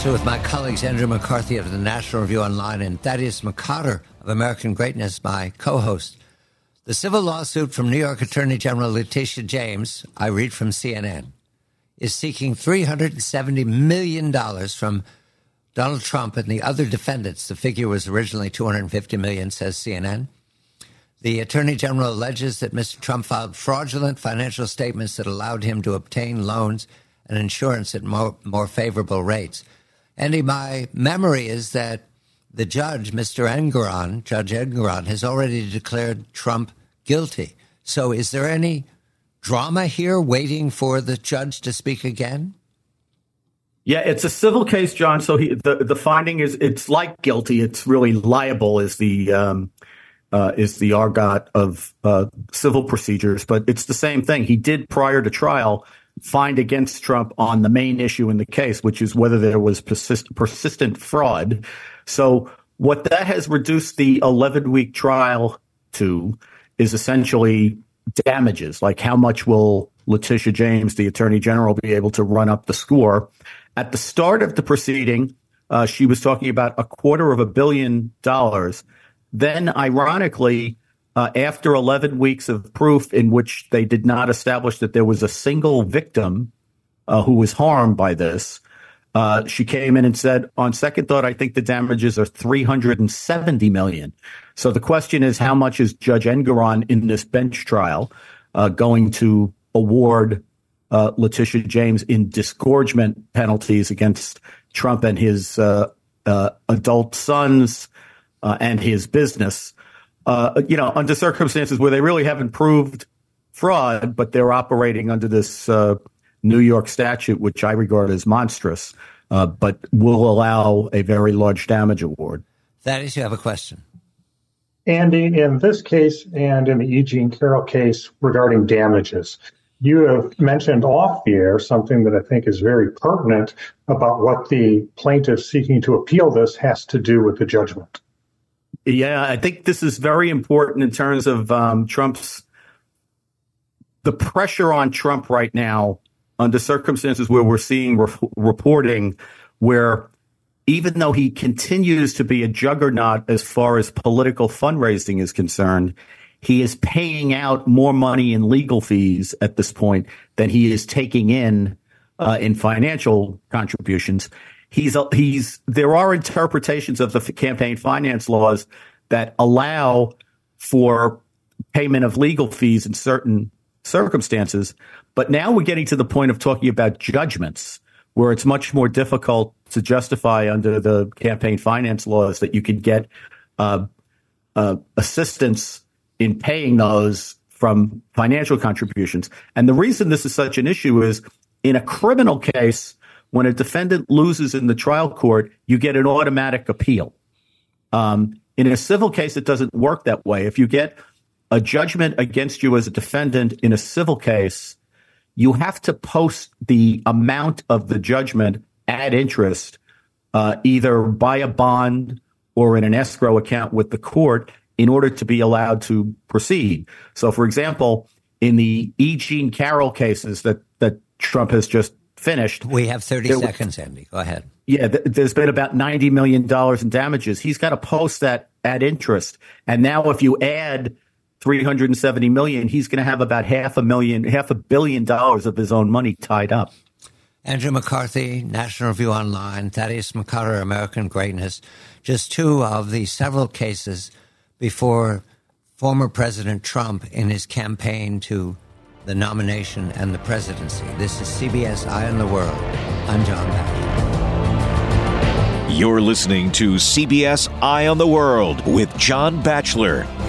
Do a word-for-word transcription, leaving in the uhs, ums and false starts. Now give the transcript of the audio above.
Batchelor with my colleagues Andrew McCarthy of the National Review Online and Thaddeus McCarter of American Greatness, my co-host. The civil lawsuit from New York Attorney General Letitia James, I read from C N N, is seeking three hundred seventy million dollars from Donald Trump and the other defendants. The figure was originally two hundred fifty million dollars, says C N N. The Attorney General alleges that Mister Trump filed fraudulent financial statements that allowed him to obtain loans and insurance at more, more favorable rates. Andy, my memory is that the judge, Mister Engoron, Judge Engoron, has already declared Trump guilty. So is there any drama here waiting for the judge to speak again? Yeah, it's a civil case, John. So he, the, the finding is it's like guilty. It's really liable is the um, uh, is the argot of uh, civil procedures. But it's the same thing. He did prior to trial find against Trump on the main issue in the case, which is whether there was persist- persistent fraud. So what that has reduced the eleven-week trial to is essentially damages, like how much will Letitia James, the Attorney General, be able to run up the score. At the start of the proceeding, uh, she was talking about a quarter of a billion dollars. Then, ironically, Uh, after eleven weeks of proof in which they did not establish that there was a single victim uh, who was harmed by this, uh, she came in and said, on second thought, I think the damages are three hundred seventy million dollars. So the question is, how much is Judge Engoron in this bench trial uh, going to award uh, Letitia James in disgorgement penalties against Trump and his uh, uh, adult sons uh, and his business? Uh, you know, under circumstances where they really haven't proved fraud, but they're operating under this uh, New York statute, which I regard as monstrous, uh, but will allow a very large damage award. Thaddeus, you have a question. Andy, in this case and in the E. Jean Carroll case regarding damages, you have mentioned off the air something that I think is very pertinent about what the plaintiff seeking to appeal this has to do with the judgment. Yeah, I think this is very important in terms of um, Trump's the pressure on Trump right now under circumstances where we're seeing re- reporting where even though he continues to be a juggernaut as far as political fundraising is concerned, he is paying out more money in legal fees at this point than he is taking in uh, in financial contributions. He's he's there are interpretations of the campaign finance laws that allow for payment of legal fees in certain circumstances. But now we're getting to the point of talking about judgments where it's much more difficult to justify under the campaign finance laws that you could get uh, uh, assistance in paying those from financial contributions. And the reason this is such an issue is in a criminal case, when a defendant loses in the trial court, you get an automatic appeal. Um, in a civil case, it doesn't work that way. If you get a judgment against you as a defendant in a civil case, you have to post the amount of the judgment at interest, uh, either by a bond or in an escrow account with the court in order to be allowed to proceed. So, for example, in the E. Jean Carroll cases that, that Trump has just finished. We have thirty there, seconds, Andy. Go ahead. Yeah, th- there's been about ninety million dollars in damages. He's got to post that at interest. And now if you add three hundred seventy million dollars, he's going to have about half a million, half a billion dollars of his own money tied up. Andrew McCarthy, National Review Online, Thaddeus McCarter, American Greatness, just two of the several cases before former President Trump in his campaign to the nomination and the presidency. This is C B S Eye on the World. I'm John Batchelor. You're listening to C B S Eye on the World with John Batchelor.